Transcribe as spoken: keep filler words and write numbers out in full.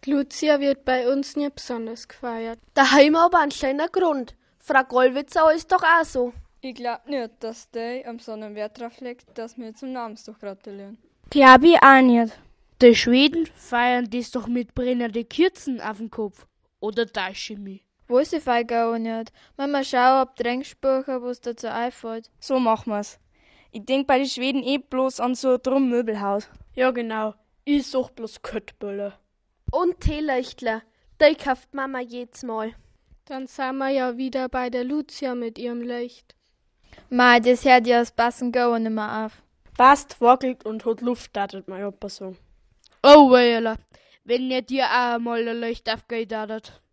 Die Lucia wird bei uns nie besonders gefeiert. Da haben wir aber einen kleinen Grund. Frau Gollwitzer ist doch auch so. Ich glaub nicht, dass die am so einen Wert drauf legt, dass wir zum Namenstag gratulieren. Glaub ich auch nicht. Die Schweden feiern das doch mit brennenden Kerzen auf dem Kopf. Oder täusche ich mich? Weiß ich fei gar nicht. Mal schauen, ob Drängsbucher, was dazu einfällt. So machen wir's. Ich denk bei den Schweden eh bloß an so ein Drum-Möbelhaus. Ja genau, ich such bloß Köttböller. Und Teeleuchtler, die kauft Mama jedes Mal. Dann sind wir ja wieder bei der Lucia mit ihrem Licht. Mei, das hört ja das Passen gar nicht mehr auf. Fast wackelt und hat Luft, datet mein Opa so. Oh, Weila, wenn ihr dir auch mal ein Licht aufgeht, datet.